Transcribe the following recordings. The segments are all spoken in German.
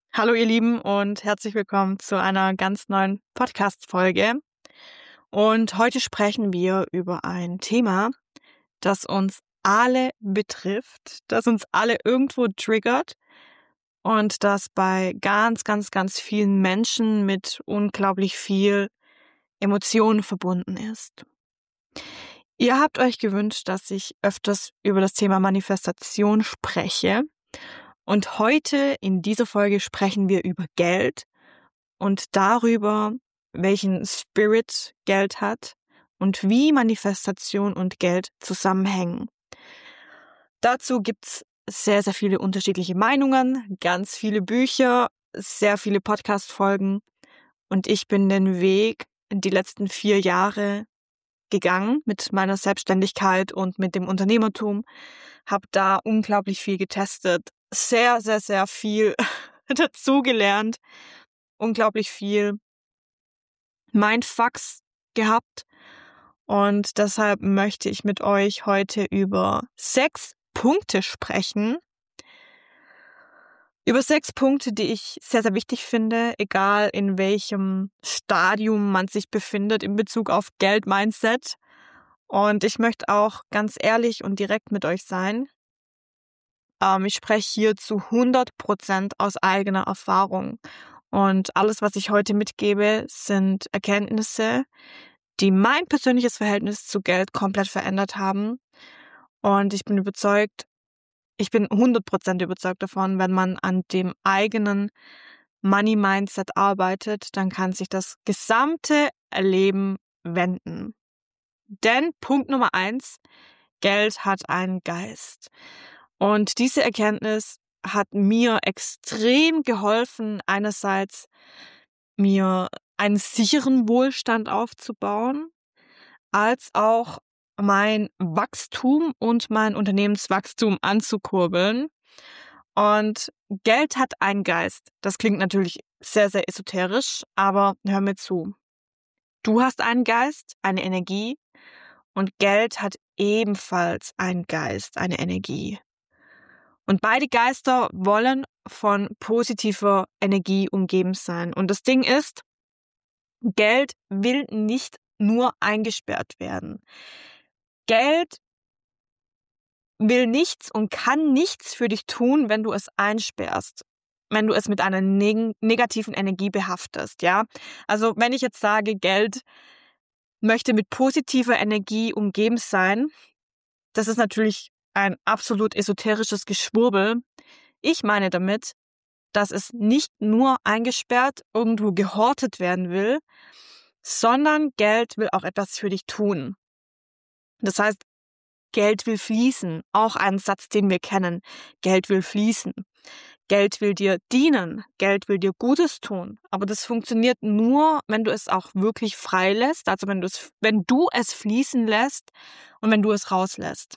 Hallo ihr Lieben und herzlich willkommen zu einer ganz neuen Podcast-Folge. Und heute sprechen wir über ein Thema, das uns alle betrifft, das uns alle irgendwo triggert und das bei ganz, ganz, ganz vielen Menschen mit unglaublich viel Emotionen verbunden ist. Ihr habt euch gewünscht, dass ich öfters über das Thema Manifestation spreche. Und heute in dieser Folge sprechen wir über Geld und darüber, welchen Spirit Geld hat und wie Manifestation und Geld zusammenhängen. Dazu gibt's sehr, sehr viele unterschiedliche Meinungen, ganz viele Bücher, sehr viele Podcast-Folgen und ich bin den Weg in die letzten 4 Jahre gegangen mit meiner Selbstständigkeit und mit dem Unternehmertum, habe da unglaublich viel getestet, sehr, sehr, sehr viel dazugelernt, unglaublich viel Mindfucks gehabt und deshalb möchte ich mit euch heute über 6 Punkte sprechen. Über 6 Punkte, die ich sehr, sehr wichtig finde, egal in welchem Stadium man sich befindet in Bezug auf Geld-Mindset. Und ich möchte auch ganz ehrlich und direkt mit euch sein. Ich spreche hier zu 100% aus eigener Erfahrung. Und alles, was ich heute mitgebe, sind Erkenntnisse, die mein persönliches Verhältnis zu Geld komplett verändert haben. Und ich bin 100% überzeugt davon, wenn man an dem eigenen Money-Mindset arbeitet, dann kann sich das gesamte Leben wenden. Denn Punkt Nummer 1, Geld hat einen Geist. Und diese Erkenntnis hat mir extrem geholfen, einerseits mir einen sicheren Wohlstand aufzubauen, als auch mein Wachstum und mein Unternehmenswachstum anzukurbeln. Und Geld hat einen Geist. Das klingt natürlich sehr, sehr esoterisch, aber hör mir zu. Du hast einen Geist, eine Energie und Geld hat ebenfalls einen Geist, eine Energie. Und beide Geister wollen von positiver Energie umgeben sein. Und das Ding ist, Geld will nicht nur eingesperrt werden. Geld will nichts und kann nichts für dich tun, wenn du es einsperrst, wenn du es mit einer negativen Energie behaftest, ja? Also, wenn ich jetzt sage, Geld möchte mit positiver Energie umgeben sein, das ist natürlich ein absolut esoterisches Geschwurbel. Ich meine damit, dass es nicht nur eingesperrt irgendwo gehortet werden will, sondern Geld will auch etwas für dich tun. Das heißt, Geld will fließen. Auch ein Satz, den wir kennen. Geld will fließen. Geld will dir dienen. Geld will dir Gutes tun. Aber das funktioniert nur, wenn du es auch wirklich frei lässt. Also wenn du es fließen lässt und wenn du es rauslässt.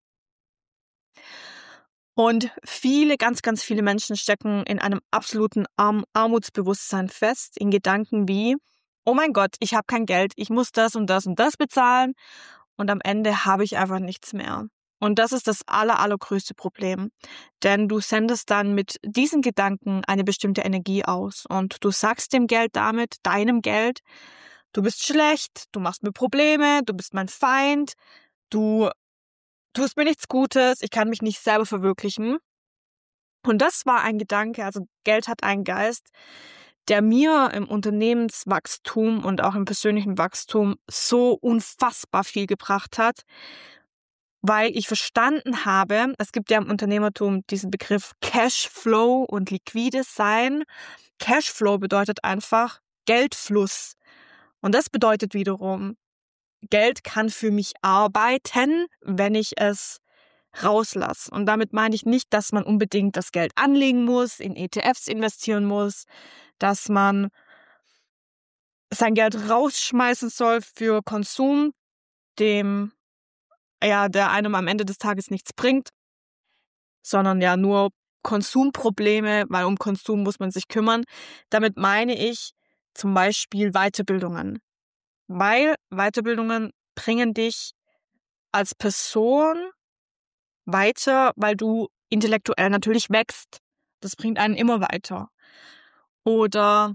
Und ganz, ganz viele Menschen stecken in einem absoluten Armutsbewusstsein fest, in Gedanken wie, oh mein Gott, ich habe kein Geld, ich muss das und das und das bezahlen und am Ende habe ich einfach nichts mehr. Und das ist das allergrößte Problem, denn du sendest dann mit diesen Gedanken eine bestimmte Energie aus und du sagst dem Geld damit, deinem Geld, du bist schlecht, du machst mir Probleme, du bist mein Feind, du tust mir nichts Gutes, ich kann mich nicht selber verwirklichen. Und das war ein Gedanke, also Geld hat einen Geist, der mir im Unternehmenswachstum und auch im persönlichen Wachstum so unfassbar viel gebracht hat, weil ich verstanden habe, es gibt ja im Unternehmertum diesen Begriff Cashflow und liquides Sein. Cashflow bedeutet einfach Geldfluss. Und das bedeutet wiederum, Geld kann für mich arbeiten, wenn ich es rauslasse. Und damit meine ich nicht, dass man unbedingt das Geld anlegen muss, in ETFs investieren muss, dass man sein Geld rausschmeißen soll für Konsum, der einem am Ende des Tages nichts bringt, sondern ja nur Konsumprobleme, weil um Konsum muss man sich kümmern. Damit meine ich zum Beispiel Weiterbildungen. Weil Weiterbildungen bringen dich als Person weiter, weil du intellektuell natürlich wächst. Das bringt einen immer weiter. Oder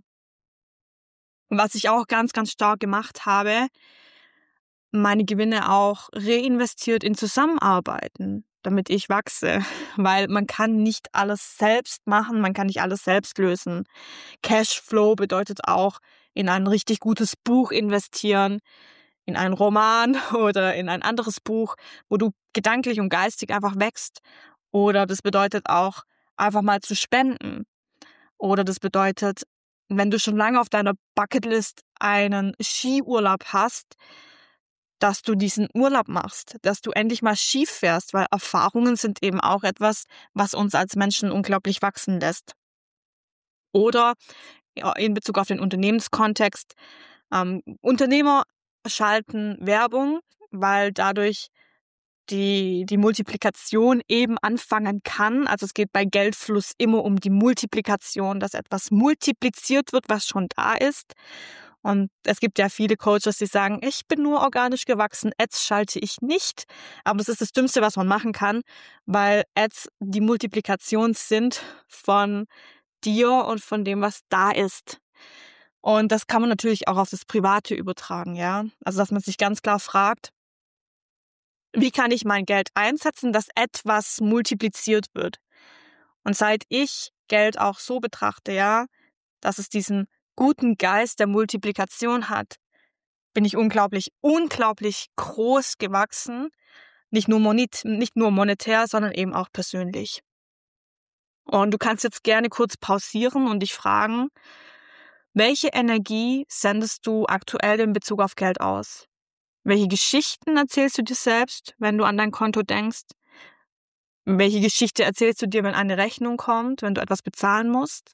was ich auch ganz, ganz stark gemacht habe, meine Gewinne auch reinvestiert in Zusammenarbeiten, damit ich wachse. Weil man kann nicht alles selbst machen, man kann nicht alles selbst lösen. Cashflow bedeutet auch in ein richtig gutes Buch investieren, in einen Roman oder in ein anderes Buch, wo du gedanklich und geistig einfach wächst. Oder das bedeutet auch, einfach mal zu spenden. Oder das bedeutet, wenn du schon lange auf deiner Bucketlist einen Skiurlaub hast, dass du diesen Urlaub machst, dass du endlich mal Ski fährst, weil Erfahrungen sind eben auch etwas, was uns als Menschen unglaublich wachsen lässt. Oder ja, in Bezug auf den Unternehmenskontext, Unternehmer schalten Werbung, weil dadurch die Multiplikation eben anfangen kann. Also es geht bei Geldfluss immer um die Multiplikation, dass etwas multipliziert wird, was schon da ist. Und es gibt ja viele Coaches, die sagen, ich bin nur organisch gewachsen, Ads schalte ich nicht. Aber das ist das Dümmste, was man machen kann, weil Ads die Multiplikation sind von dir und von dem, was da ist. Und das kann man natürlich auch auf das Private übertragen, ja. Also dass man sich ganz klar fragt, wie kann ich mein Geld einsetzen, dass etwas multipliziert wird? Und seit ich Geld auch so betrachte, ja, dass es diesen guten Geist der Multiplikation hat, bin ich unglaublich, unglaublich groß gewachsen. Nicht nur monetär, sondern eben auch persönlich. Und du kannst jetzt gerne kurz pausieren und dich fragen, welche Energie sendest du aktuell in Bezug auf Geld aus? Welche Geschichten erzählst du dir selbst, wenn du an dein Konto denkst? Welche Geschichte erzählst du dir, wenn eine Rechnung kommt, wenn du etwas bezahlen musst?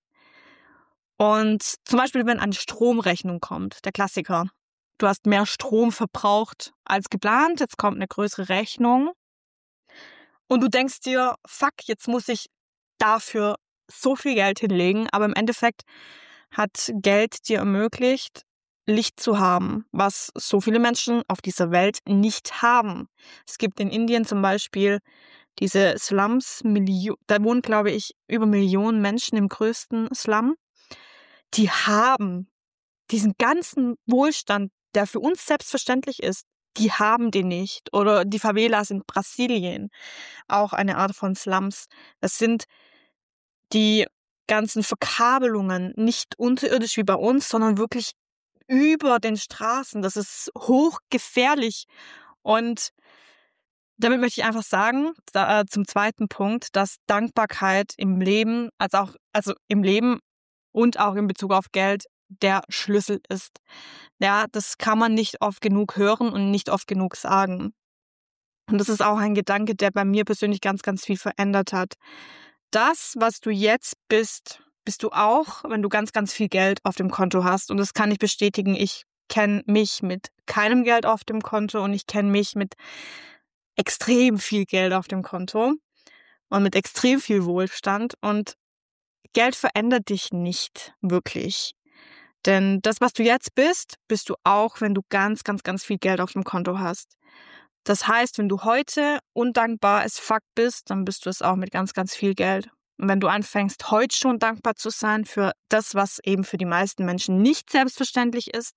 Und zum Beispiel, wenn eine Stromrechnung kommt, der Klassiker. Du hast mehr Strom verbraucht als geplant, jetzt kommt eine größere Rechnung. Und du denkst dir, fuck, jetzt muss ich dafür so viel Geld hinlegen. Aber im Endeffekt hat Geld dir ermöglicht, Licht zu haben, was so viele Menschen auf dieser Welt nicht haben. Es gibt in Indien zum Beispiel diese Slums, da wohnen, glaube ich, über Millionen Menschen im größten Slum. Die haben diesen ganzen Wohlstand, der für uns selbstverständlich ist, die haben den nicht. Oder die Favelas in Brasilien, auch eine Art von Slums. Das sind die ganzen Verkabelungen, nicht unterirdisch wie bei uns, sondern wirklich über den Straßen. Das ist hochgefährlich. Und damit möchte ich einfach sagen, zum zweiten Punkt, dass Dankbarkeit im Leben, also im Leben und auch in Bezug auf Geld, der Schlüssel ist. Ja, das kann man nicht oft genug hören und nicht oft genug sagen. Und das ist auch ein Gedanke, der bei mir persönlich ganz, ganz viel verändert hat. Das, was du jetzt bist, bist du auch, wenn du ganz, ganz viel Geld auf dem Konto hast. Und das kann ich bestätigen. Ich kenne mich mit keinem Geld auf dem Konto und ich kenne mich mit extrem viel Geld auf dem Konto und mit extrem viel Wohlstand. Und Geld verändert dich nicht wirklich. Denn das, was du jetzt bist, bist du auch, wenn du ganz, ganz, ganz viel Geld auf dem Konto hast. Das heißt, wenn du heute undankbar as fuck bist, dann bist du es auch mit ganz, ganz viel Geld. Und wenn du anfängst, heute schon dankbar zu sein für das, was eben für die meisten Menschen nicht selbstverständlich ist,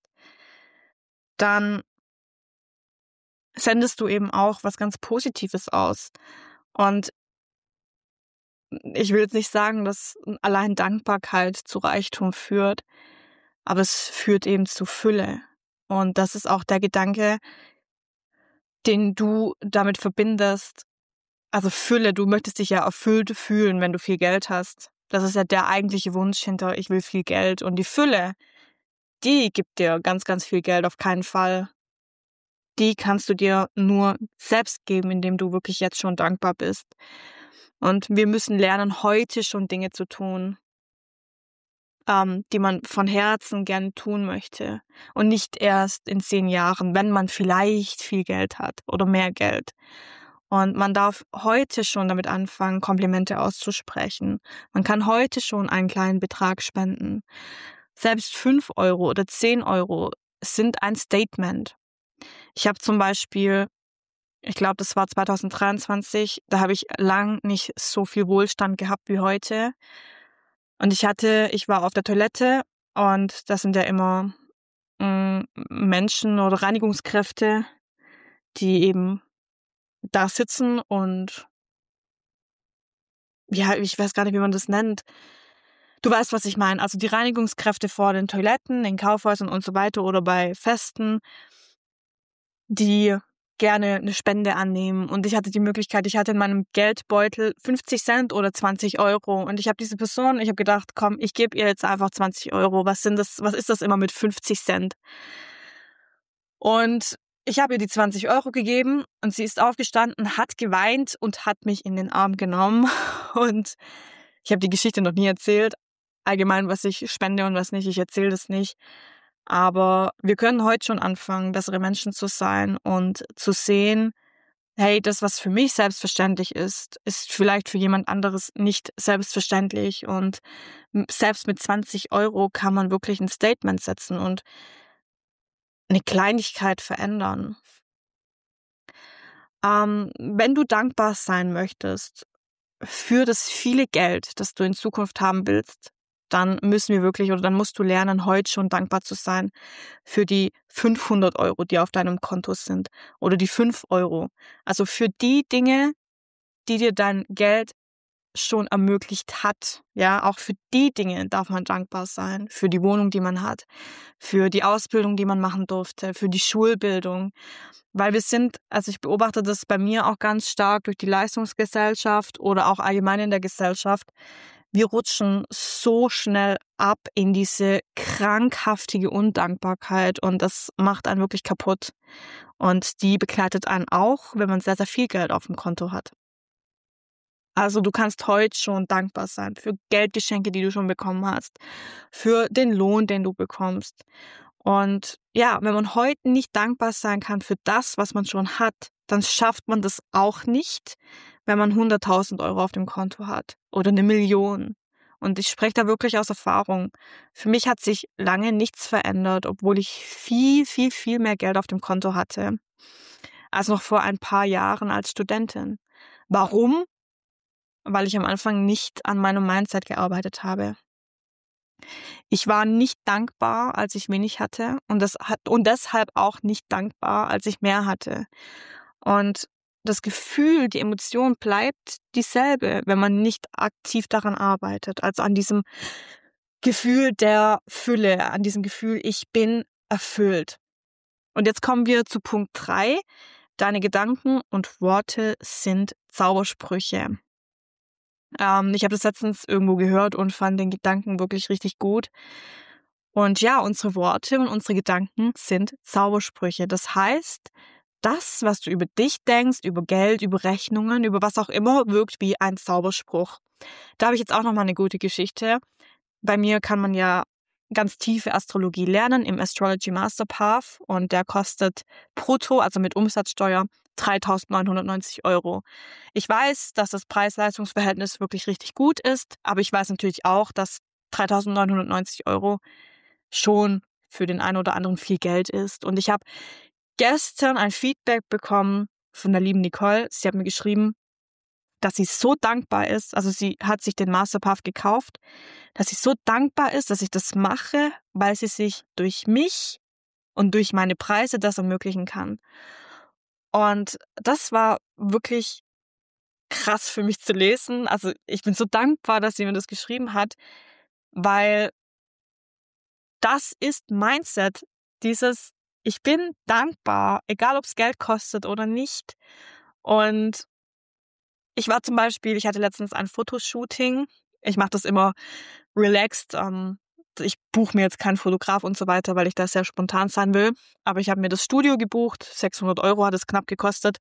dann sendest du eben auch was ganz Positives aus. Und ich will jetzt nicht sagen, dass allein Dankbarkeit zu Reichtum führt, aber es führt eben zu Fülle. Und das ist auch der Gedanke, den du damit verbindest. Also Fülle, du möchtest dich ja erfüllt fühlen, wenn du viel Geld hast. Das ist ja der eigentliche Wunsch hinter, ich will viel Geld. Und die Fülle, die gibt dir ganz, ganz viel Geld auf keinen Fall. Die kannst du dir nur selbst geben, indem du wirklich jetzt schon dankbar bist. Und wir müssen lernen, heute schon Dinge zu tun, die man von Herzen gern tun möchte. Und nicht erst in 10 Jahren, wenn man vielleicht viel Geld hat oder mehr Geld. Und man darf heute schon damit anfangen, Komplimente auszusprechen. Man kann heute schon einen kleinen Betrag spenden. Selbst 5 Euro oder 10 Euro sind ein Statement. Ich habe zum Beispiel, ich glaube, das war 2023, da habe ich lang nicht so viel Wohlstand gehabt wie heute. Und ich war auf der Toilette und das sind ja immer Menschen oder Reinigungskräfte, die eben da sitzen und ja, ich weiß gar nicht, wie man das nennt. Du weißt, was ich meine. Also die Reinigungskräfte vor den Toiletten, in Kaufhäusern und so weiter oder bei Festen, die gerne eine Spende annehmen. Und ich hatte die Möglichkeit, ich hatte in meinem Geldbeutel 50 Cent oder 20 Euro. Und ich habe gedacht, komm, ich gebe ihr jetzt einfach 20 Euro. Was ist das immer mit 50 Cent? Und ich habe ihr die 20 Euro gegeben und sie ist aufgestanden, hat geweint und hat mich in den Arm genommen. Und ich habe die Geschichte noch nie erzählt. Allgemein, was ich spende und was nicht, ich erzähle das nicht. Aber wir können heute schon anfangen, bessere Menschen zu sein und zu sehen, hey, das, was für mich selbstverständlich ist, ist vielleicht für jemand anderes nicht selbstverständlich. Und selbst mit 20 Euro kann man wirklich ein Statement setzen und eine Kleinigkeit verändern. Wenn du dankbar sein möchtest für das viele Geld, das du in Zukunft haben willst, dann musst du lernen, heute schon dankbar zu sein für die 500 Euro, die auf deinem Konto sind oder die 5 Euro. Also für die Dinge, die dir dein Geld schon ermöglicht hat. Ja, auch für die Dinge darf man dankbar sein. Für die Wohnung, die man hat, für die Ausbildung, die man machen durfte, für die Schulbildung. Weil ich beobachte das bei mir auch ganz stark durch die Leistungsgesellschaft oder auch allgemein in der Gesellschaft. Wir rutschen so schnell ab in diese krankhaftige Undankbarkeit und das macht einen wirklich kaputt. Und die begleitet einen auch, wenn man sehr, sehr viel Geld auf dem Konto hat. Also du kannst heute schon dankbar sein für Geldgeschenke, die du schon bekommen hast, für den Lohn, den du bekommst. Und ja, wenn man heute nicht dankbar sein kann für das, was man schon hat, dann schafft man das auch nicht, wenn man 100.000 Euro auf dem Konto hat oder 1 Million. Und ich spreche da wirklich aus Erfahrung. Für mich hat sich lange nichts verändert, obwohl ich viel, viel, viel mehr Geld auf dem Konto hatte, als noch vor ein paar Jahren als Studentin. Warum? Weil ich am Anfang nicht an meinem Mindset gearbeitet habe. Ich war nicht dankbar, als ich wenig hatte und deshalb auch nicht dankbar, als ich mehr hatte. Und das Gefühl, die Emotion bleibt dieselbe, wenn man nicht aktiv daran arbeitet. Also an diesem Gefühl der Fülle, an diesem Gefühl, ich bin erfüllt. Und jetzt kommen wir zu Punkt 3. Deine Gedanken und Worte sind Zaubersprüche. Ich habe das letztens irgendwo gehört und fand den Gedanken wirklich richtig gut. Und ja, unsere Worte und unsere Gedanken sind Zaubersprüche. Das heißt, das, was du über dich denkst, über Geld, über Rechnungen, über was auch immer, wirkt wie ein Zauberspruch. Da habe ich jetzt auch nochmal eine gute Geschichte. Bei mir kann man ja ganz tiefe Astrologie lernen im Astrology Master Path und der kostet brutto, also mit Umsatzsteuer, 3.990 Euro. Ich weiß, dass das Preis-Leistungs-Verhältnis wirklich richtig gut ist, aber ich weiß natürlich auch, dass 3.990 Euro schon für den einen oder anderen viel Geld ist. Und ich habe gestern ein Feedback bekommen von der lieben Nicole. Sie hat mir geschrieben, dass sie so dankbar ist, also sie hat sich den Masterpath gekauft, dass sie so dankbar ist, dass ich das mache, weil sie sich durch mich und durch meine Preise das ermöglichen kann. Und das war wirklich krass für mich zu lesen. Also ich bin so dankbar, dass sie mir das geschrieben hat, weil das ist Mindset, dieses ich bin dankbar, egal ob es Geld kostet oder nicht. Und ich hatte letztens ein Fotoshooting. Ich mache das immer relaxed. Ich buche mir jetzt keinen Fotograf und so weiter, weil ich da sehr spontan sein will. Aber ich habe mir das Studio gebucht. 600 Euro hat es knapp gekostet.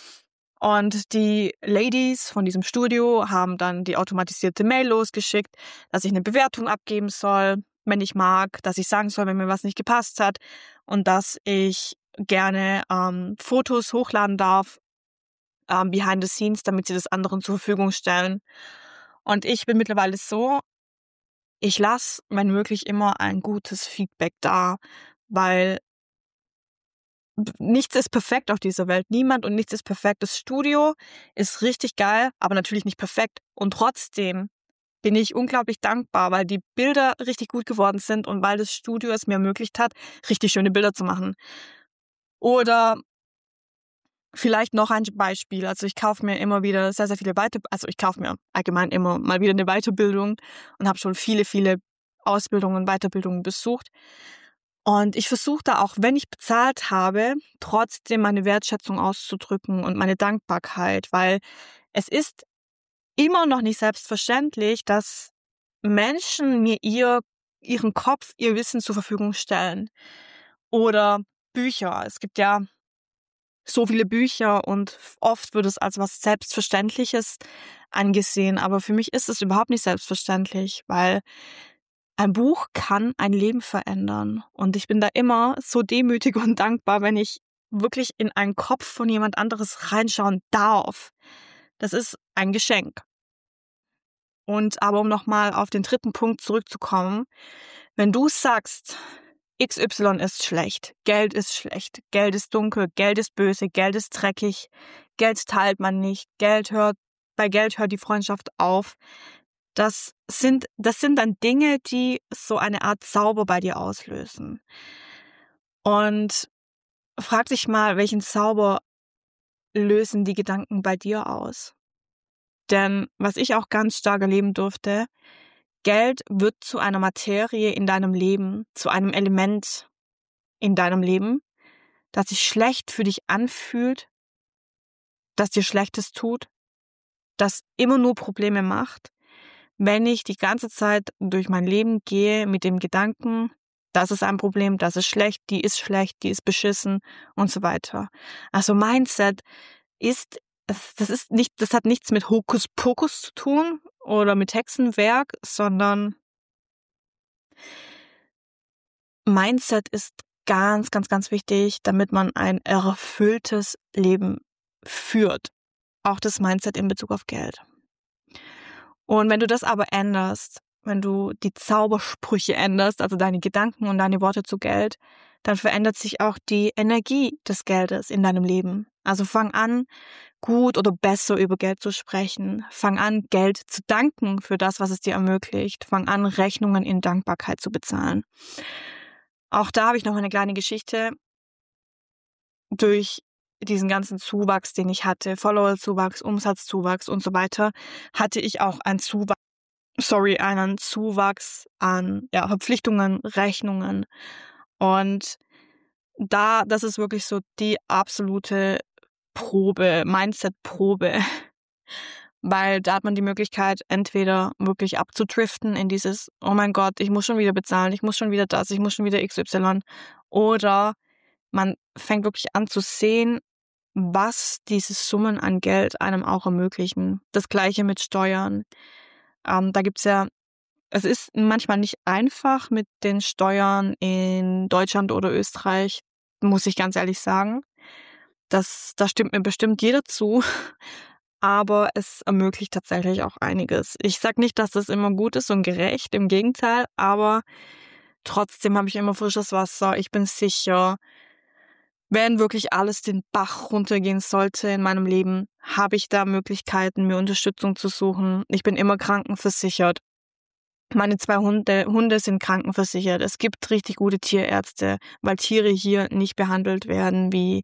Und die Ladies von diesem Studio haben dann die automatisierte Mail losgeschickt, dass ich eine Bewertung abgeben soll, wenn ich mag, dass ich sagen soll, wenn mir was nicht gepasst hat und dass ich gerne Fotos hochladen darf, behind the scenes, damit sie das anderen zur Verfügung stellen. Und ich bin mittlerweile so, ich lasse, wenn möglich, immer ein gutes Feedback da, weil nichts ist perfekt auf dieser Welt. Niemand und nichts ist perfekt. Das Studio ist richtig geil, aber natürlich nicht perfekt. Und trotzdem bin ich unglaublich dankbar, weil die Bilder richtig gut geworden sind und weil das Studio es mir ermöglicht hat, richtig schöne Bilder zu machen. Oder vielleicht noch ein Beispiel. Also ich kaufe mir immer wieder sehr, sehr viele ich kaufe mir allgemein immer mal wieder eine Weiterbildung und habe schon viele, viele Ausbildungen, Weiterbildungen besucht. Und ich versuche da auch, wenn ich bezahlt habe, trotzdem meine Wertschätzung auszudrücken und meine Dankbarkeit, weil es ist immer noch nicht selbstverständlich, dass Menschen mir ihren Kopf, ihr Wissen zur Verfügung stellen. Oder Bücher. Es gibt ja so viele Bücher und oft wird es als was Selbstverständliches angesehen. Aber für mich ist es überhaupt nicht selbstverständlich, weil ein Buch kann ein Leben verändern. Und ich bin da immer so demütig und dankbar, wenn ich wirklich in einen Kopf von jemand anderes reinschauen darf. Das ist ein Geschenk. Und aber um nochmal auf den dritten Punkt zurückzukommen, wenn du sagst, XY ist schlecht, Geld ist dunkel, Geld ist böse, Geld ist dreckig, Geld teilt man nicht, bei Geld hört die Freundschaft auf. Das sind dann Dinge, die so eine Art Zauber bei dir auslösen. Und frag dich mal, welchen Zauber lösen die Gedanken bei dir aus? Denn was ich auch ganz stark erleben durfte, Geld wird zu einer Materie in deinem Leben, zu einem Element in deinem Leben, das sich schlecht für dich anfühlt, das dir Schlechtes tut, das immer nur Probleme macht, wenn ich die ganze Zeit durch mein Leben gehe mit dem Gedanken, das ist ein Problem, das ist schlecht, die ist beschissen und so weiter. Also Mindset das hat nichts mit Hokuspokus zu tun oder mit Hexenwerk, sondern Mindset ist ganz, ganz, ganz wichtig, damit man ein erfülltes Leben führt. Auch das Mindset in Bezug auf Geld. Und wenn du das aber änderst, wenn du die Zaubersprüche änderst, also deine Gedanken und deine Worte zu Geld, dann verändert sich auch die Energie des Geldes in deinem Leben. Also fang an, gut oder besser über Geld zu sprechen. Fang an, Geld zu danken für das, was es dir ermöglicht. Fang an, Rechnungen in Dankbarkeit zu bezahlen. Auch da habe ich noch eine kleine Geschichte. Durch diesen ganzen Zuwachs, den ich hatte, Followerzuwachs, Umsatzzuwachs und so weiter, hatte ich auch einen Zuwachs an Verpflichtungen, Rechnungen. Und das ist wirklich so die absolute Probe, Mindset-Probe, weil da hat man die Möglichkeit, entweder wirklich abzudriften in dieses, oh mein Gott, ich muss schon wieder bezahlen, ich muss schon wieder das, ich muss schon wieder XY, oder man fängt wirklich an zu sehen, was diese Summen an Geld einem auch ermöglichen. Das Gleiche mit Steuern. Da gibt's ja, es ist manchmal nicht einfach mit den Steuern in Deutschland oder Österreich, muss ich ganz ehrlich sagen. Da stimmt mir bestimmt jeder zu, aber es ermöglicht tatsächlich auch einiges. Ich sag nicht, dass das immer gut ist und gerecht, im Gegenteil, aber trotzdem habe ich immer frisches Wasser. Ich bin sicher, wenn wirklich alles den Bach runtergehen sollte in meinem Leben, habe ich da Möglichkeiten, mir Unterstützung zu suchen. Ich bin immer krankenversichert. Meine 2 Hunde sind krankenversichert. Es gibt richtig gute Tierärzte, weil Tiere hier nicht behandelt werden wie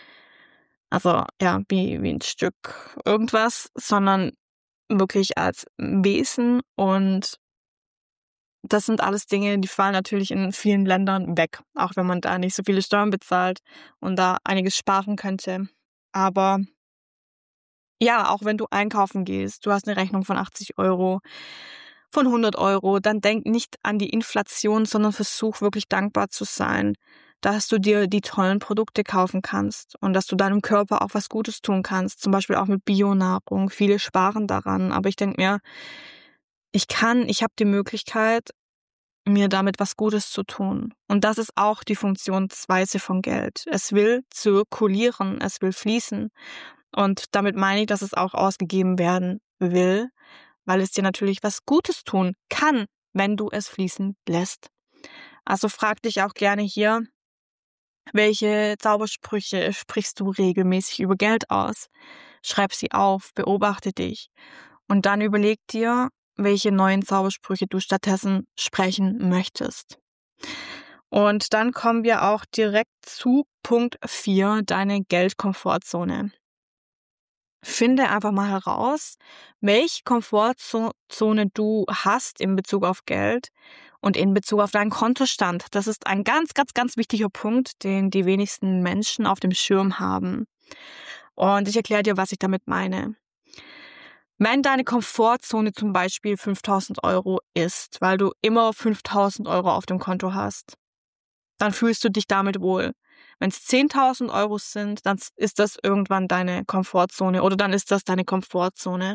ein Stück irgendwas, sondern wirklich als Wesen. Und das sind alles Dinge, die fallen natürlich in vielen Ländern weg, auch wenn man da nicht so viele Steuern bezahlt und da einiges sparen könnte. Aber ja, auch wenn du einkaufen gehst, du hast eine Rechnung von 80 Euro, von 100 Euro, dann denk nicht an die Inflation, sondern versuch wirklich dankbar zu sein, dass du dir die tollen Produkte kaufen kannst und dass du deinem Körper auch was Gutes tun kannst, zum Beispiel auch mit Bionahrung. Viele sparen daran, aber ich denke mir, ich habe die Möglichkeit, mir damit was Gutes zu tun. Und das ist auch die Funktionsweise von Geld. Es will zirkulieren, es will fließen. Und damit meine ich, dass es auch ausgegeben werden will, weil es dir natürlich was Gutes tun kann, wenn du es fließen lässt. Also frag dich auch gerne hier, welche Zaubersprüche sprichst du regelmäßig über Geld aus? Schreib sie auf, beobachte dich und dann überleg dir, welche neuen Zaubersprüche du stattdessen sprechen möchtest. Und dann kommen wir auch direkt zu Punkt 4, deine Geldkomfortzone. Finde einfach mal heraus, welche Komfortzone du hast in Bezug auf Geld und in Bezug auf deinen Kontostand. Das ist ein ganz, ganz, ganz wichtiger Punkt, den die wenigsten Menschen auf dem Schirm haben. Und ich erkläre dir, was ich damit meine. Wenn deine Komfortzone zum Beispiel 5.000 Euro ist, weil du immer 5.000 Euro auf dem Konto hast, dann fühlst du dich damit wohl. Wenn es 10.000 Euro sind, dann ist das irgendwann deine Komfortzone oder dann ist das deine Komfortzone.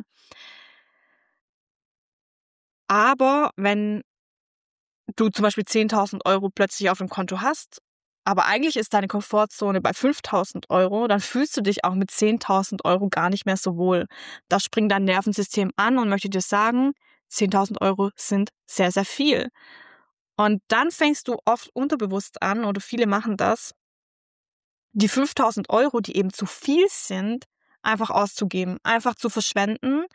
Aber wenn du zum Beispiel 10.000 Euro plötzlich auf dem Konto hast, aber eigentlich ist deine Komfortzone bei 5.000 Euro, dann fühlst du dich auch mit 10.000 Euro gar nicht mehr so wohl. Da springt dein Nervensystem an und möchte dir sagen, 10.000 Euro sind sehr, sehr viel. Und dann fängst du oft unterbewusst an, oder viele machen das, die 5.000 Euro, die eben zu viel sind, einfach auszugeben, einfach zu verschwenden,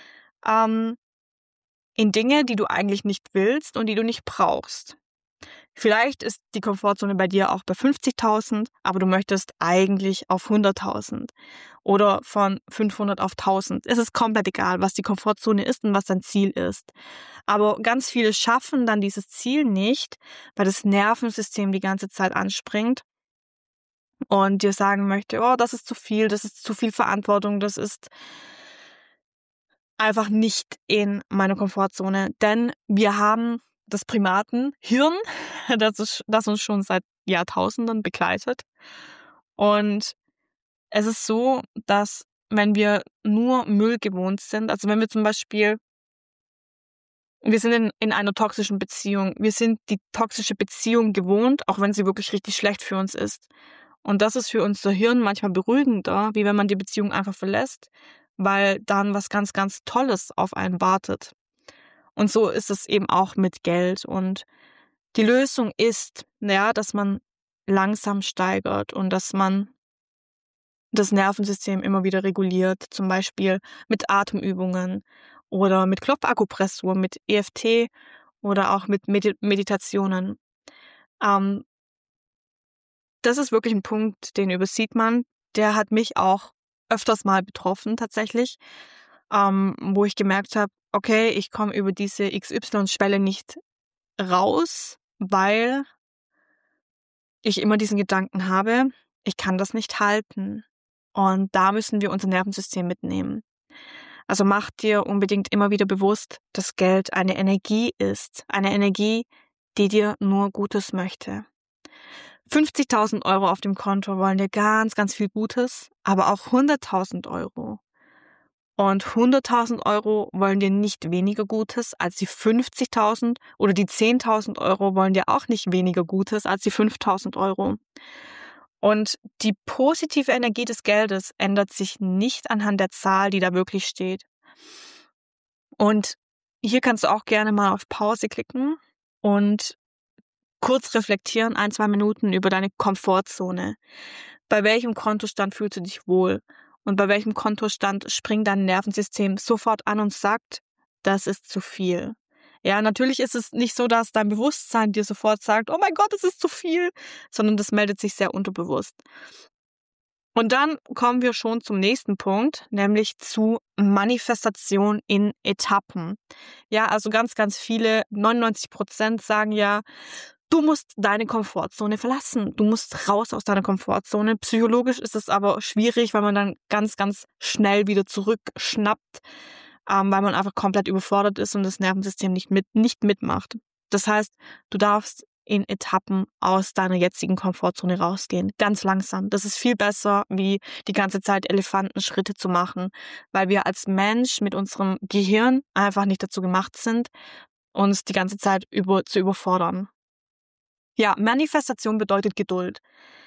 in Dinge, die du eigentlich nicht willst und die du nicht brauchst. Vielleicht ist die Komfortzone bei dir auch bei 50.000, aber du möchtest eigentlich auf 100.000 oder von 500 auf 1.000. Es ist komplett egal, was die Komfortzone ist und was dein Ziel ist. Aber ganz viele schaffen dann dieses Ziel nicht, weil das Nervensystem die ganze Zeit anspringt und dir sagen möchte, oh, das ist zu viel Verantwortung, das ist einfach nicht in meiner Komfortzone. Denn wir haben das Primatenhirn, das uns schon seit Jahrtausenden begleitet. Und es ist so, dass wenn wir nur Müll gewohnt sind, also wenn wir zum Beispiel, wir sind in einer toxischen Beziehung, wir sind die toxische Beziehung gewohnt, auch wenn sie wirklich richtig schlecht für uns ist. Und das ist für unser Hirn manchmal beruhigender, wie wenn man die Beziehung einfach verlässt, weil dann was ganz, ganz Tolles auf einen wartet. Und so ist es eben auch mit Geld. Und die Lösung ist, ja, dass man langsam steigert und dass man das Nervensystem immer wieder reguliert, zum Beispiel mit Atemübungen oder mit Klopfakupressur, mit EFT oder auch mit Meditationen. Das ist wirklich ein Punkt, den übersieht man. Der hat mich auch öfters mal betroffen tatsächlich, wo ich gemerkt habe, okay, ich komme über diese XY-Schwelle nicht raus, weil ich immer diesen Gedanken habe, ich kann das nicht halten. Und da müssen wir unser Nervensystem mitnehmen. Also mach dir unbedingt immer wieder bewusst, dass Geld eine Energie ist. Eine Energie, die dir nur Gutes möchte. 50.000 Euro auf dem Konto wollen dir ganz, ganz viel Gutes, aber auch 100.000 Euro. Und 100.000 Euro wollen dir nicht weniger Gutes als die 50.000 oder die 10.000 Euro wollen dir auch nicht weniger Gutes als die 5.000 Euro. Und die positive Energie des Geldes ändert sich nicht anhand der Zahl, die da wirklich steht. Und hier kannst du auch gerne mal auf Pause klicken und kurz reflektieren, 1-2 Minuten über deine Komfortzone. Bei welchem Kontostand fühlst du dich wohl? Und bei welchem Kontostand springt dein Nervensystem sofort an und sagt, das ist zu viel. Ja, natürlich ist es nicht so, dass dein Bewusstsein dir sofort sagt, oh mein Gott, es ist zu viel, sondern das meldet sich sehr unterbewusst. Und dann kommen wir schon zum nächsten Punkt, nämlich zu Manifestation in Etappen. Ja, also ganz, ganz viele, 99% sagen ja, du musst deine Komfortzone verlassen. Du musst raus aus deiner Komfortzone. Psychologisch ist es aber schwierig, weil man dann ganz, ganz schnell wieder zurückschnappt, weil man einfach komplett überfordert ist und das Nervensystem nicht mitmacht. Das heißt, du darfst in Etappen aus deiner jetzigen Komfortzone rausgehen. Ganz langsam. Das ist viel besser, wie die ganze Zeit Elefantenschritte zu machen, weil wir als Mensch mit unserem Gehirn einfach nicht dazu gemacht sind, uns die ganze Zeit zu überfordern. Ja, Manifestation bedeutet Geduld.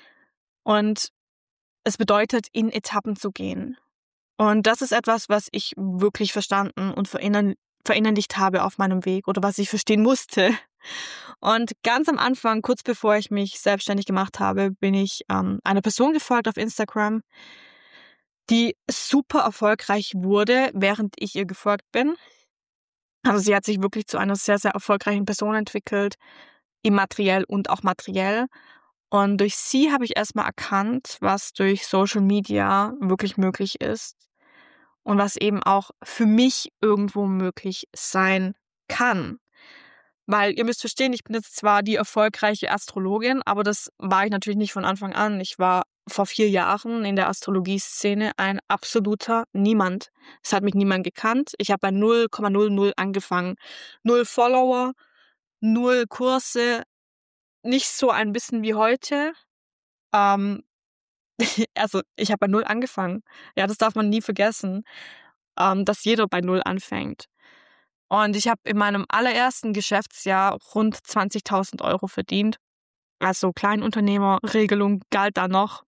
Und es bedeutet, in Etappen zu gehen. Und das ist etwas, was ich wirklich verstanden und verinnerlicht habe auf meinem Weg oder was ich verstehen musste. Und ganz am Anfang, kurz bevor ich mich selbstständig gemacht habe, bin ich einer Person gefolgt auf Instagram, die super erfolgreich wurde, während ich ihr gefolgt bin. Also sie hat sich wirklich zu einer sehr, sehr erfolgreichen Person entwickelt, immateriell und auch materiell. Und durch sie habe ich erstmal erkannt, was durch Social Media wirklich möglich ist und was eben auch für mich irgendwo möglich sein kann. Weil ihr müsst verstehen, ich bin jetzt zwar die erfolgreiche Astrologin, aber das war ich natürlich nicht von Anfang an. Ich war vor 4 Jahren in der Astrologieszene ein absoluter Niemand. Es hat mich niemand gekannt. Ich habe bei 0,00 angefangen. 0 Follower, 0 Kurse, nicht so ein Wissen wie heute. Ähm, also ich habe bei 0 angefangen. Ja, das darf man nie vergessen, dass jeder bei 0 anfängt. Und ich habe in meinem allerersten Geschäftsjahr rund 20.000 Euro verdient. Also Kleinunternehmerregelung galt da noch.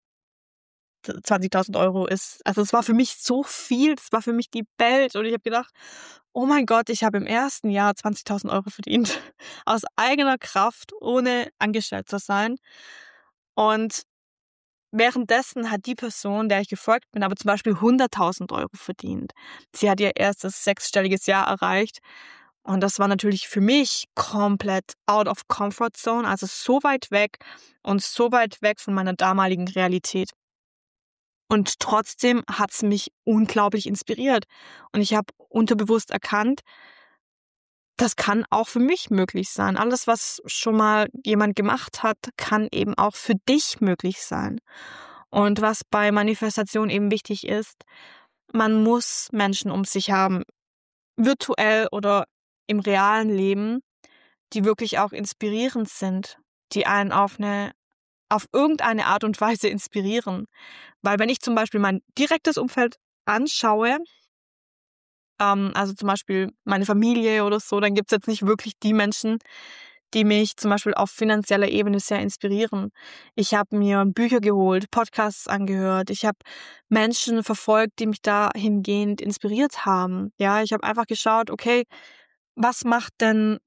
20.000 Euro also es war für mich so viel, das war für mich die Welt. Und ich habe gedacht, oh mein Gott, ich habe im ersten Jahr 20.000 Euro verdient. Aus eigener Kraft, ohne angestellt zu sein. Und währenddessen hat die Person, der ich gefolgt bin, aber zum Beispiel 100.000 Euro verdient. Sie hat ihr erstes 6-stelliges Jahr erreicht. Und das war natürlich für mich komplett out of comfort zone, also so weit weg und so weit weg von meiner damaligen Realität. Und trotzdem hat's mich unglaublich inspiriert. Und ich habe unterbewusst erkannt, das kann auch für mich möglich sein. Alles, was schon mal jemand gemacht hat, kann eben auch für dich möglich sein. Und was bei Manifestation eben wichtig ist, man muss Menschen um sich haben, virtuell oder im realen Leben, die wirklich auch inspirierend sind, die einen auf irgendeine Art und Weise inspirieren. Weil wenn ich zum Beispiel mein direktes Umfeld anschaue, also zum Beispiel meine Familie oder so, dann gibt's jetzt nicht wirklich die Menschen, die mich zum Beispiel auf finanzieller Ebene sehr inspirieren. Ich habe mir Bücher geholt, Podcasts angehört, ich habe Menschen verfolgt, die mich dahingehend inspiriert haben. Ja, ich habe einfach geschaut, okay, was machen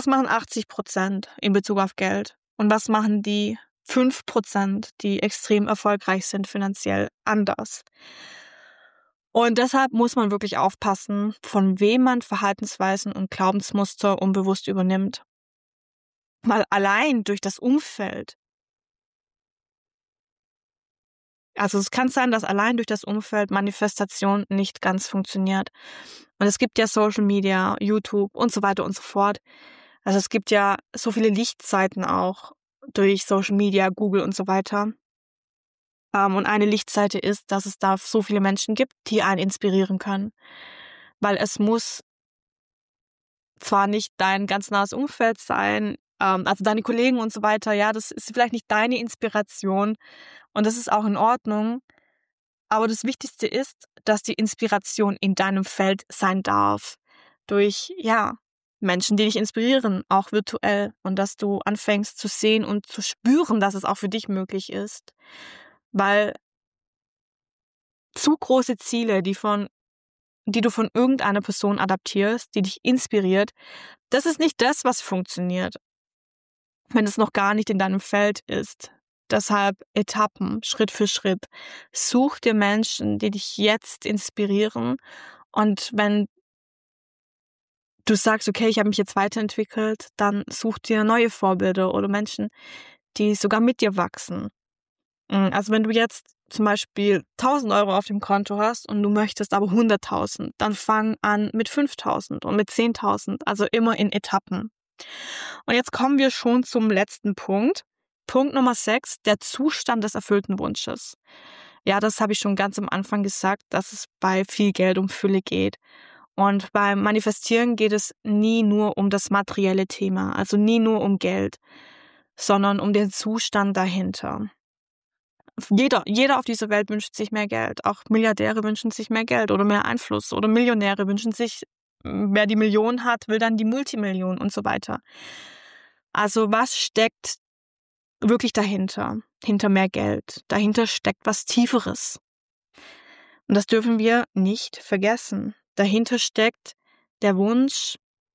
80% in Bezug auf Geld? Und was machen die 5%, die extrem erfolgreich sind finanziell, anders? Und deshalb muss man wirklich aufpassen, von wem man Verhaltensweisen und Glaubensmuster unbewusst übernimmt. Weil allein durch das Umfeld, also es kann sein, dass allein durch das Umfeld Manifestation nicht ganz funktioniert. Und es gibt ja Social Media, YouTube und so weiter und so fort. Also es gibt ja so viele Lichtseiten auch durch Social Media, Google und so weiter. Und eine Lichtseite ist, dass es da so viele Menschen gibt, die einen inspirieren können. Weil es muss zwar nicht dein ganz nahes Umfeld sein, also deine Kollegen und so weiter, ja, das ist vielleicht nicht deine Inspiration und das ist auch in Ordnung. Aber das Wichtigste ist, dass die Inspiration in deinem Feld sein darf. Durch, ja, Menschen, die dich inspirieren, auch virtuell. Und dass du anfängst zu sehen und zu spüren, dass es auch für dich möglich ist. Weil zu große Ziele, die du von irgendeiner Person adaptierst, die dich inspiriert, das ist nicht das, was funktioniert, wenn es noch gar nicht in deinem Feld ist. Deshalb Etappen, Schritt für Schritt. Such dir Menschen, die dich jetzt inspirieren. Und wenn du sagst, okay, ich habe mich jetzt weiterentwickelt, dann such dir neue Vorbilder oder Menschen, die sogar mit dir wachsen. Also wenn du jetzt zum Beispiel 1.000 Euro auf dem Konto hast und du möchtest aber 100.000, dann fang an mit 5.000 und mit 10.000, also immer in Etappen. Und jetzt kommen wir schon zum letzten Punkt. Punkt Nummer 6, der Zustand des erfüllten Wunsches. Ja, das habe ich schon ganz am Anfang gesagt, dass es bei viel Geld um Fülle geht. Und beim Manifestieren geht es nie nur um das materielle Thema, also nie nur um Geld, sondern um den Zustand dahinter. Jeder auf dieser Welt wünscht sich mehr Geld. Auch Milliardäre wünschen sich mehr Geld oder mehr Einfluss. Oder Millionäre wünschen sich, wer die Million hat, will dann die Multimillion und so weiter. Also was steckt wirklich dahinter? Hinter mehr Geld. Dahinter steckt was Tieferes. Und das dürfen wir nicht vergessen. Dahinter steckt der Wunsch,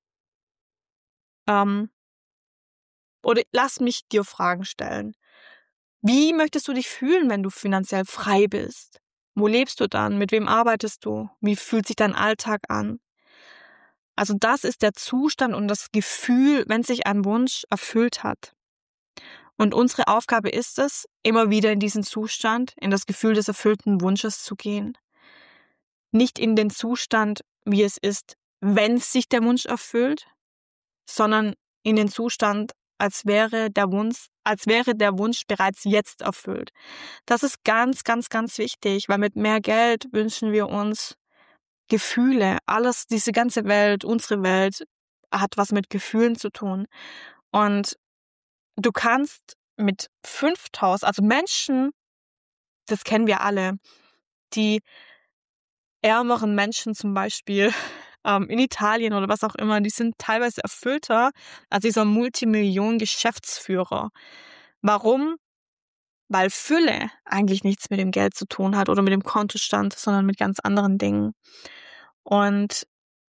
oder lass mich dir Fragen stellen. Wie möchtest du dich fühlen, wenn du finanziell frei bist? Wo lebst du dann? Mit wem arbeitest du? Wie fühlt sich dein Alltag an? Also das ist der Zustand und das Gefühl, wenn sich ein Wunsch erfüllt hat. Und unsere Aufgabe ist es, immer wieder in diesen Zustand, in das Gefühl des erfüllten Wunsches zu gehen. Nicht in den Zustand, wie es ist, wenn sich der Wunsch erfüllt, sondern in den Zustand, als wäre der Wunsch bereits jetzt erfüllt. Das ist ganz, ganz, ganz wichtig, weil mit mehr Geld wünschen wir uns Gefühle. Alles, diese ganze Welt, unsere Welt hat was mit Gefühlen zu tun. Und du kannst mit 5.000, also Menschen, das kennen wir alle, die ärmeren Menschen zum Beispiel in Italien oder was auch immer, die sind teilweise erfüllter als dieser Multimillionen-Geschäftsführer. Warum? Weil Fülle eigentlich nichts mit dem Geld zu tun hat oder mit dem Kontostand, sondern mit ganz anderen Dingen. Und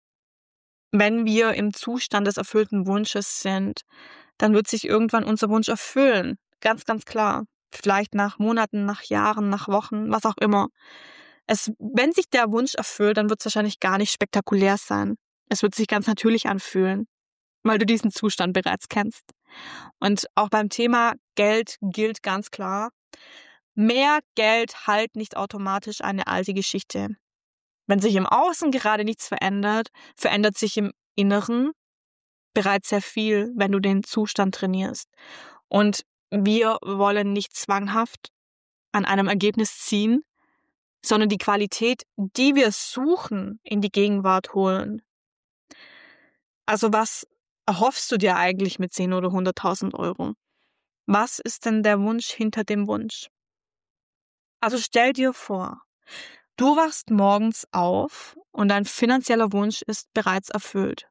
wenn wir im Zustand des erfüllten Wunsches sind, dann wird sich irgendwann unser Wunsch erfüllen. Ganz, ganz klar. Vielleicht nach Monaten, nach Jahren, nach Wochen, was auch immer. Wenn sich der Wunsch erfüllt, dann wird es wahrscheinlich gar nicht spektakulär sein. Es wird sich ganz natürlich anfühlen, weil du diesen Zustand bereits kennst. Und auch beim Thema Geld gilt ganz klar, mehr Geld heilt nicht automatisch eine alte Geschichte. Wenn sich im Außen gerade nichts verändert, verändert sich im Inneren bereits sehr viel, wenn du den Zustand trainierst. Und wir wollen nicht zwanghaft an einem Ergebnis ziehen, sondern die Qualität, die wir suchen, in die Gegenwart holen. Also was erhoffst du dir eigentlich mit 10 oder 100.000 Euro? Was ist denn der Wunsch hinter dem Wunsch? Also stell dir vor, du wachst morgens auf und dein finanzieller Wunsch ist bereits erfüllt.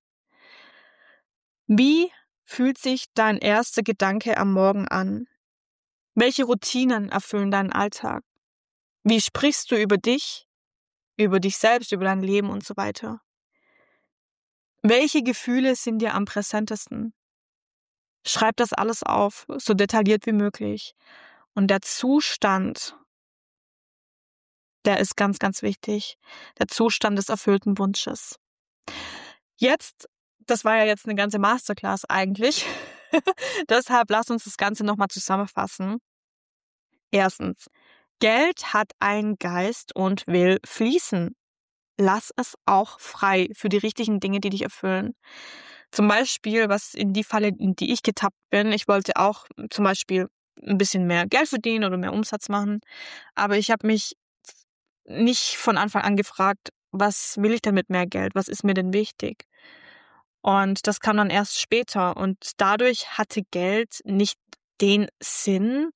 Wie fühlt sich dein erster Gedanke am Morgen an? Welche Routinen erfüllen deinen Alltag? Wie sprichst du über dich selbst, über dein Leben und so weiter? Welche Gefühle sind dir am präsentesten? Schreib das alles auf, so detailliert wie möglich. Und der Zustand, der ist ganz, ganz wichtig. Der Zustand des erfüllten Wunsches. Jetzt, das war ja jetzt eine ganze Masterclass eigentlich. Deshalb lass uns das Ganze nochmal zusammenfassen. Erstens, Geld hat einen Geist und will fließen. Lass es auch frei für die richtigen Dinge, die dich erfüllen. Zum Beispiel, was in die Falle, in die ich getappt bin, ich wollte auch zum Beispiel ein bisschen mehr Geld verdienen oder mehr Umsatz machen, aber ich habe mich nicht von Anfang an gefragt, was will ich denn mit mehr Geld? Was ist mir denn wichtig? Und das kam dann erst später und dadurch hatte Geld nicht den Sinn,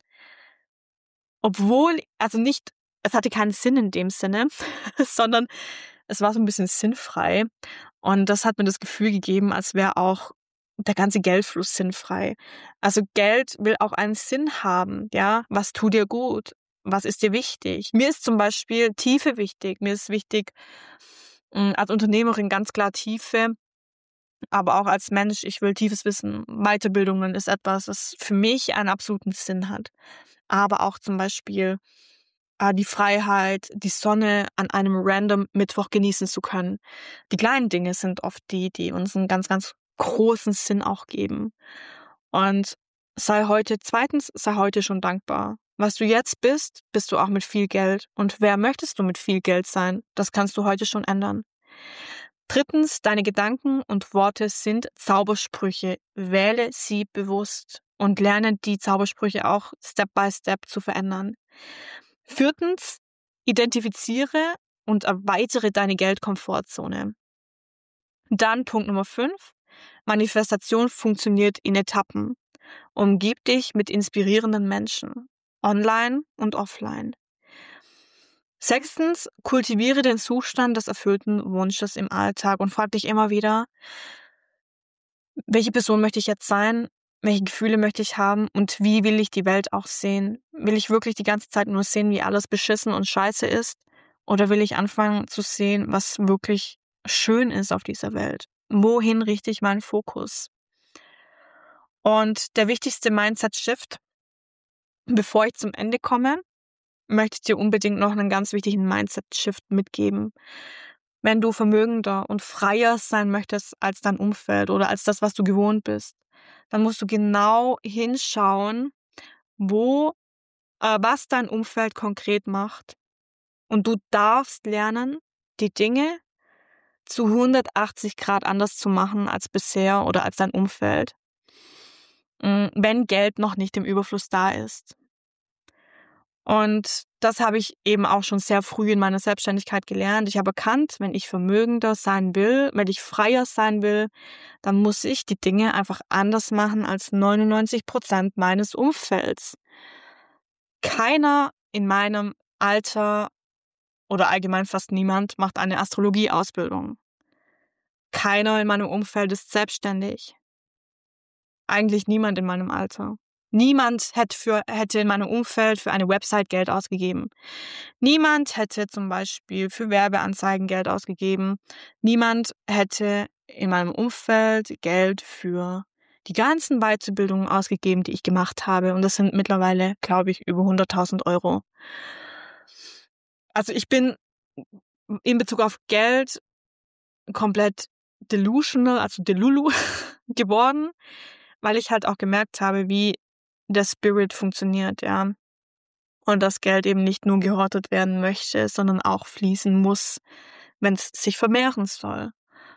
es hatte keinen Sinn in dem Sinne, sondern es war so ein bisschen sinnfrei. Und das hat mir das Gefühl gegeben, als wäre auch der ganze Geldfluss sinnfrei. Also Geld will auch einen Sinn haben, ja? Was tut dir gut? Was ist dir wichtig? Mir ist zum Beispiel Tiefe wichtig. Mir ist wichtig, als Unternehmerin ganz klar Tiefe, aber auch als Mensch, ich will tiefes Wissen. Weiterbildungen ist etwas, das für mich einen absoluten Sinn hat. Aber auch zum Beispiel die Freiheit, die Sonne an einem random Mittwoch genießen zu können. Die kleinen Dinge sind oft die uns einen ganz, ganz großen Sinn auch geben. Und zweitens, sei heute schon dankbar. Was du jetzt bist, bist du auch mit viel Geld. Und wer möchtest du mit viel Geld sein? Das kannst du heute schon ändern. Drittens, deine Gedanken und Worte sind Zaubersprüche. Wähle sie bewusst und lerne die Zaubersprüche auch Step by Step zu verändern. Viertens, identifiziere und erweitere deine Geldkomfortzone. Dann Punkt Nummer 5, Manifestation funktioniert in Etappen. Umgib dich mit inspirierenden Menschen, online und offline. 6, kultiviere den Zustand des erfüllten Wunsches im Alltag und frag dich immer wieder, welche Person möchte ich jetzt sein? Welche Gefühle möchte ich haben und wie will ich die Welt auch sehen? Will ich wirklich die ganze Zeit nur sehen, wie alles beschissen und scheiße ist? Oder will ich anfangen zu sehen, was wirklich schön ist auf dieser Welt? Wohin richte ich meinen Fokus? Und der wichtigste Mindset-Shift, bevor ich zum Ende komme, möchte ich dir unbedingt noch einen ganz wichtigen Mindset-Shift mitgeben. Wenn du vermögender und freier sein möchtest als dein Umfeld oder als das, was du gewohnt bist, dann musst du genau hinschauen, was dein Umfeld konkret macht. Und du darfst lernen, die Dinge zu 180 Grad anders zu machen als bisher oder als dein Umfeld, wenn Geld noch nicht im Überfluss da ist. Und das habe ich eben auch schon sehr früh in meiner Selbstständigkeit gelernt. Ich habe erkannt, wenn ich vermögender sein will, wenn ich freier sein will, dann muss ich die Dinge einfach anders machen als 99% meines Umfelds. Keiner in meinem Alter oder allgemein fast niemand macht eine Astrologieausbildung. Keiner in meinem Umfeld ist selbstständig. Eigentlich niemand in meinem Alter. Niemand hätte in meinem Umfeld für eine Website Geld ausgegeben. Niemand hätte zum Beispiel für Werbeanzeigen Geld ausgegeben. Niemand hätte in meinem Umfeld Geld für die ganzen Weiterbildungen ausgegeben, die ich gemacht habe. Und das sind mittlerweile, glaube ich, über 100.000 Euro. Also ich bin in Bezug auf Geld komplett delusional, also delulu geworden, weil ich halt auch gemerkt habe, wie der Spirit funktioniert, ja. Und dass Geld eben nicht nur gehortet werden möchte, sondern auch fließen muss, wenn es sich vermehren soll.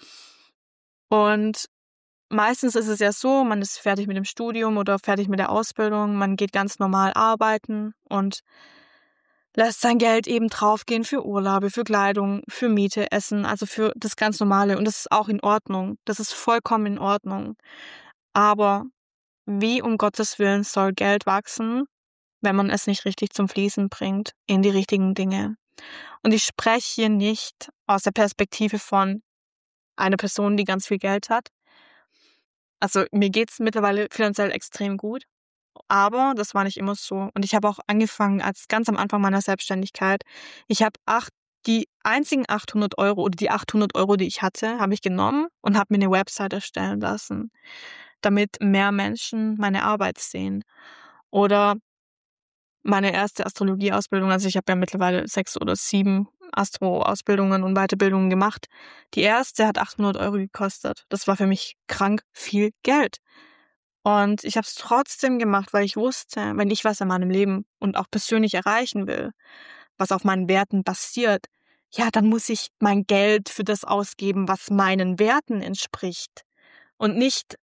Und meistens ist es ja so, man ist fertig mit dem Studium oder fertig mit der Ausbildung, man geht ganz normal arbeiten und lässt sein Geld eben draufgehen für Urlaube, für Kleidung, für Miete, Essen, also für das ganz Normale. Und das ist auch in Ordnung. Das ist vollkommen in Ordnung. Aber wie um Gottes Willen soll Geld wachsen, wenn man es nicht richtig zum Fließen bringt, in die richtigen Dinge? Und ich spreche hier nicht aus der Perspektive von einer Person, die ganz viel Geld hat. Also mir geht's mittlerweile finanziell extrem gut, aber das war nicht immer so. Und ich habe auch angefangen, als ganz am Anfang meiner Selbstständigkeit, ich habe die einzigen 800 Euro oder die 800 Euro, die ich hatte, habe ich genommen und habe mir eine Website erstellen lassen, damit mehr Menschen meine Arbeit sehen. Oder meine erste Astrologieausbildung, also ich habe ja mittlerweile 6 oder 7 Astro-Ausbildungen und Weiterbildungen gemacht. Die erste hat 800 Euro gekostet. Das war für mich krank viel Geld. Und ich habe es trotzdem gemacht, weil ich wusste, wenn ich was in meinem Leben und auch persönlich erreichen will, was auf meinen Werten basiert, ja, dann muss ich mein Geld für das ausgeben, was meinen Werten entspricht. Und nicht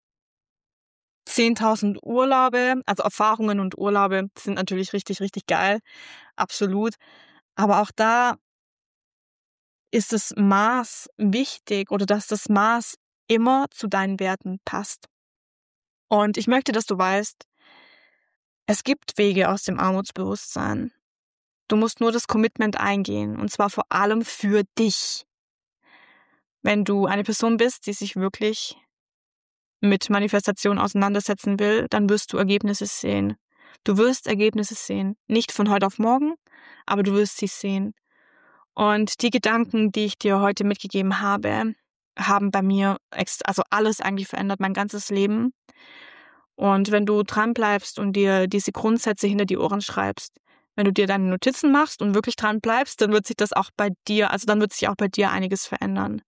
10.000 Urlaube, also Erfahrungen und Urlaube sind natürlich richtig, richtig geil. Absolut. Aber auch da ist das Maß wichtig oder dass das Maß immer zu deinen Werten passt. Und ich möchte, dass du weißt, es gibt Wege aus dem Armutsbewusstsein. Du musst nur das Commitment eingehen und zwar vor allem für dich. Wenn du eine Person bist, die sich wirklich mit Manifestation auseinandersetzen will, dann wirst du Ergebnisse sehen. Du wirst Ergebnisse sehen. Nicht von heute auf morgen, aber du wirst sie sehen. Und die Gedanken, die ich dir heute mitgegeben habe, haben bei mir also alles eigentlich verändert, mein ganzes Leben. Und wenn du dran bleibst und dir diese Grundsätze hinter die Ohren schreibst, wenn du dir deine Notizen machst und wirklich dran bleibst, dann wird sich das auch bei dir, also dann wird sich auch bei dir einiges verändern.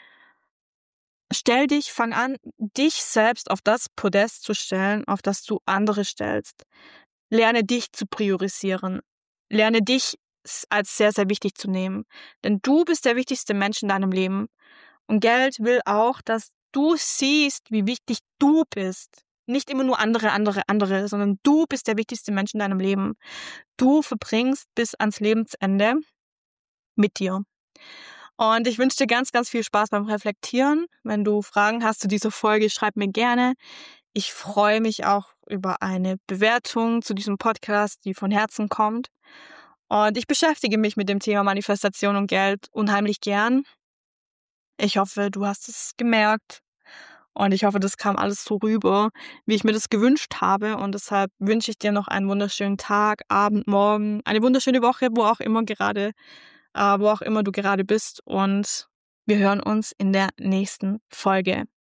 Fang an, dich selbst auf das Podest zu stellen, auf das du andere stellst. Lerne dich zu priorisieren. Lerne dich als sehr, sehr wichtig zu nehmen. Denn du bist der wichtigste Mensch in deinem Leben. Und Geld will auch, dass du siehst, wie wichtig du bist. Nicht immer nur andere, sondern du bist der wichtigste Mensch in deinem Leben. Du verbringst bis ans Lebensende mit dir. Und ich wünsche dir ganz, ganz viel Spaß beim Reflektieren. Wenn du Fragen hast zu dieser Folge, schreib mir gerne. Ich freue mich auch über eine Bewertung zu diesem Podcast, die von Herzen kommt. Und ich beschäftige mich mit dem Thema Manifestation und Geld unheimlich gern. Ich hoffe, du hast es gemerkt. Und ich hoffe, das kam alles so rüber, wie ich mir das gewünscht habe. Und deshalb wünsche ich dir noch einen wunderschönen Tag, Abend, Morgen, eine wunderschöne Woche, wo auch immer du gerade bist. Und wir hören uns in der nächsten Folge.